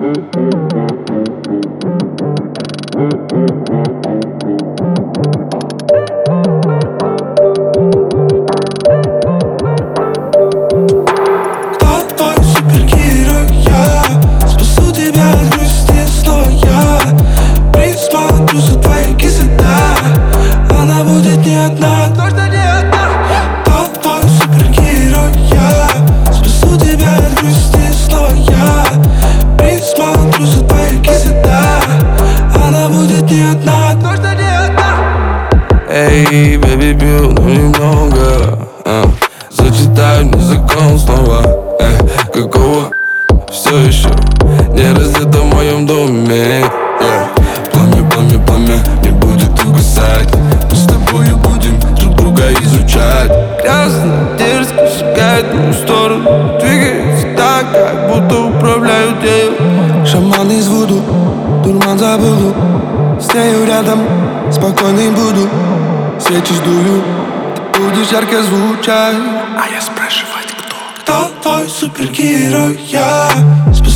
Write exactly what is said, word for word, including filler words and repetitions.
Эй, бэби, пил, но немного а. Зачитаю мне закон снова э, какого все еще не раздето в моем доме yeah. Пламя, пламя, пламя не будет угасать. Мы с тобою будем друг друга изучать. Грязно, дерзко шагает в мою сторону. Двигается так, как будто управляют ею. Шаман из Вуду, дурман забуду. С нею рядом, спокойный буду. Свечи сдую, ты будешь ярко звучать. А я спрашивать кто? Кто твой супергерой? Я